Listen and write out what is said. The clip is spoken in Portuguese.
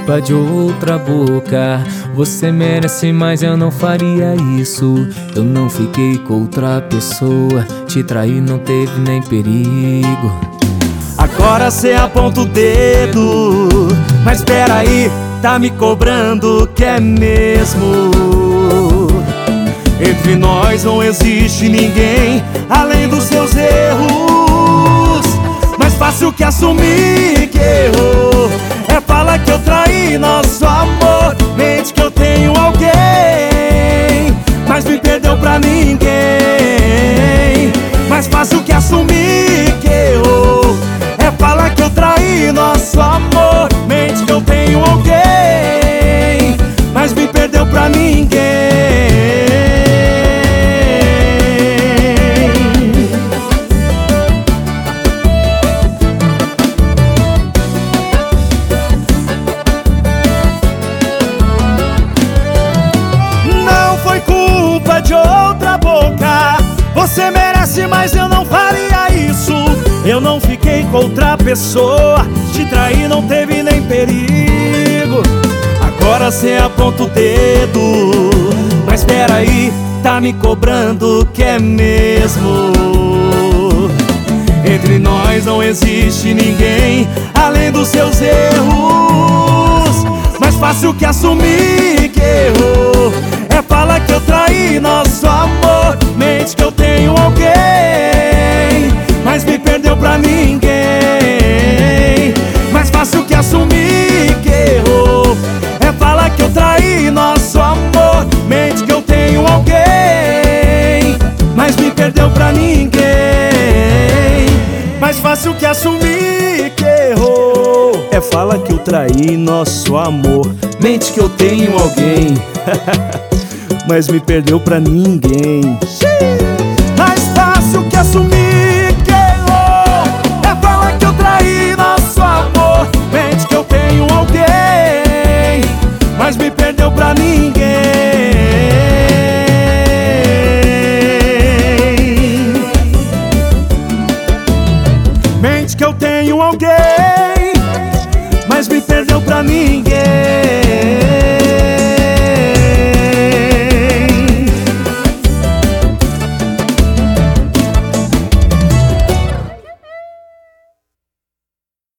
culpa de outra boca. Você merece, mas eu não faria isso. Eu não fiquei com outra pessoa. Te trair não teve nem perigo. Agora cê aponta o dedo, mas peraí, tá me cobrando que é mesmo. Entre nós não existe ninguém além dos seus erros. Mais fácil que assumir que errou é falar que eu traí nosso amor. Mente que eu tenho alguém, mas me perdeu pra ninguém. Mais fácil que assumir que errou é falar que eu traí nosso amor. Mente que eu tenho alguém, mas me perdeu pra ninguém. Não foi culpa de outra boca. Você merece, mas eu não faria isso. Eu não fiquei com outra pessoa. Te trair não teve nem perigo. Agora cê aponta o dedo, mas peraí, tá me cobrando que é mesmo. Entre nós não existe ninguém além dos seus erros. Mais fácil que assumir que errou é falar que eu traí nosso amor. Mente que eu tenho alguém, mas me perdeu pra ninguém. Mais fácil que assumir que errou é falar que eu traí nosso amor. Mente que eu tenho alguém, mas me perdeu pra ninguém. Mais fácil que assumir que errou é falar que eu traí nosso amor. Mente que eu tenho alguém mas me perdeu pra ninguém. Mais fácil que assumir que errou é falar que eu traí nosso amor. Mente que eu tenho alguém, mas me perdeu pra ninguém. Mente que eu tenho alguém, mas me perdeu pra ninguém.